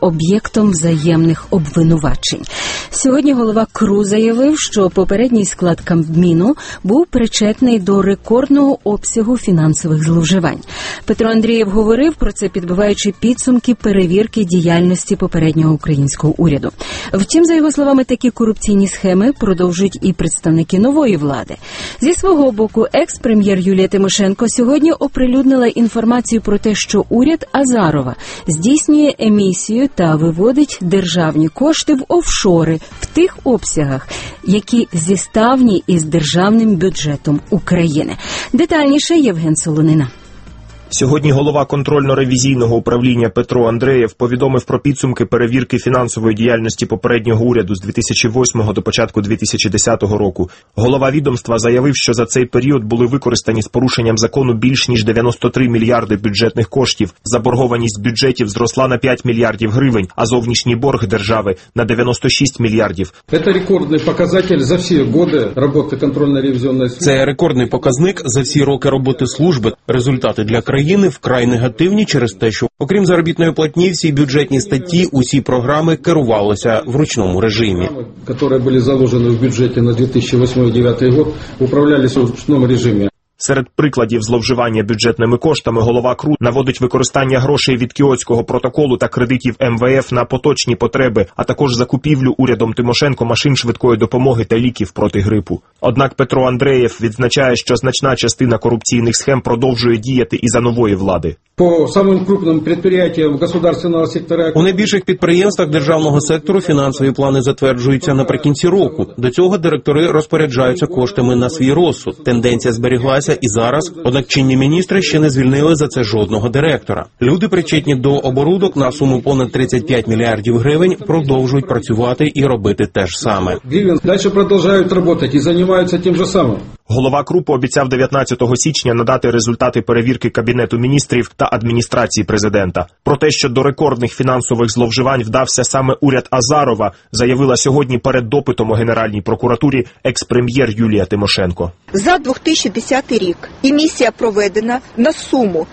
об'єктом взаємних обвинувачень. Сьогодні голова КРУ заявив, що попередній склад Кабміну був причетний до рекордного обсягу фінансових зловживань. Петро Андрієв говорив про це, підбиваючи підсумки перевірки діяльності попереднього українського уряду. Втім, за його словами, такі корупційні схеми продовжують і представники нової влади. Зі свого боку, екс-прем'єр Юлія Тимошенко сьогодні оприлюднила інформацію про те, що уряд Азарова здійснює емісію та виводить державні кошти в офшори в тих обсягах, які зіставні із державним бюджетом України. Детальніше Євген Солонина. Сьогодні голова контрольно-ревізійного управління Петро Андрієв повідомив про підсумки перевірки фінансової діяльності попереднього уряду з 2008 до початку 2010 року. Голова відомства заявив, що за цей період були використані з порушенням закону більш ніж 93 мільярди бюджетних коштів. Заборгованість бюджетів зросла на 5 мільярдів гривень, а зовнішній борг держави на 96 мільярдів. Це рекордний показник за всі роки роботи контрольно-ревізійної служби. Це рекордний показник за всі роки роботи служби. Результати для країни вкрай негативні через те, що окрім заробітної платні, всі бюджетні статті, усі програми керувалися в ручному режимі. Які були заложені в бюджеті на 2008-2009 рік, управлялися в ручному режимі. Серед прикладів зловживання бюджетними коштами голова КРУ наводить використання грошей від Кіотського протоколу та кредитів МВФ на поточні потреби, а також закупівлю урядом Тимошенко машин швидкої допомоги та ліків проти грипу. Однак Петро Андрієв відзначає, що значна частина корупційних схем продовжує діяти і за нової влади. По самим крупним підприємствам державного сектора у найбільших підприємствах державного сектору фінансові плани затверджуються наприкінці року. До цього директори розпоряджаються коштами на свій розсуд. Тенденція зберіглася і зараз, однак чинні міністри ще не звільнили за це жодного директора. Люди, причетні до оборудок на суму понад 35 мільярдів гривень, продовжують працювати і робити те ж саме. Далі продовжують працювати і займаються тим же самим. Голова КРУ пообіцяв 19 січня надати результати перевірки Кабінету міністрів та адміністрації президента. Про те, що до рекордних фінансових зловживань вдався саме уряд Азарова, заявила сьогодні перед допитом у Генеральній прокуратурі екс-прем'єр Юлія Тимошенко. За 2010 рік емісія проведена на суму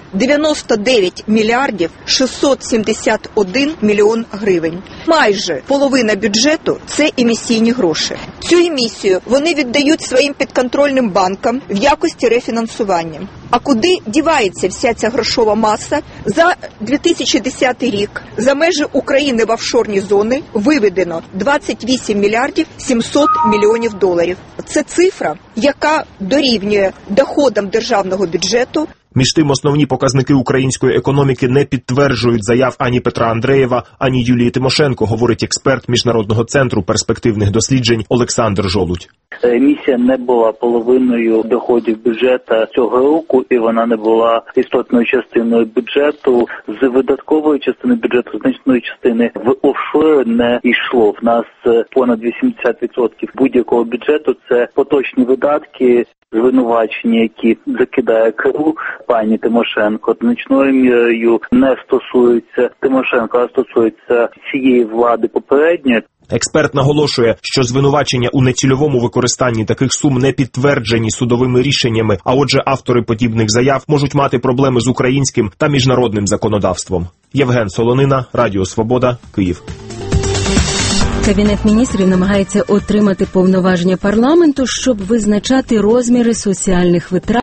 99 мільярдів 671 мільйон гривень. Майже половина бюджету – це емісійні гроші. Цю емісію вони віддають своїм підконтрольним банкам в якості рефінансування. А куди дівається вся ця грошова маса? За 2010 рік за межі України в офшорні зони виведено 28 мільярдів 700 мільйонів доларів. Це цифра, яка дорівнює доходам державного бюджету. Між тим, основні показники української економіки не підтверджують заяв ані Петра Андрієва, ані Юлії Тимошенко, говорить експерт Міжнародного центру перспективних досліджень Олександр Жолудь. Емісія не була половиною доходів бюджету цього року, і вона не була істотною частиною бюджету. З видаткової частини бюджету, значної частини в офшори не йшло. В нас понад 80% будь-якого бюджету – це поточні видатки, звинувачення, які закидає КРУ пані Тимошенко, значною мірою не стосуються Тимошенко, а стосуються цієї влади попередньої. Експерт наголошує, що звинувачення у нецільовому використанні таких сум не підтверджені судовими рішеннями, а отже автори подібних заяв можуть мати проблеми з українським та міжнародним законодавством. Євген Солонина, Радіо Свобода, Київ. Кабінет міністрів намагається отримати повноваження парламенту, щоб визначати розміри соціальних витрат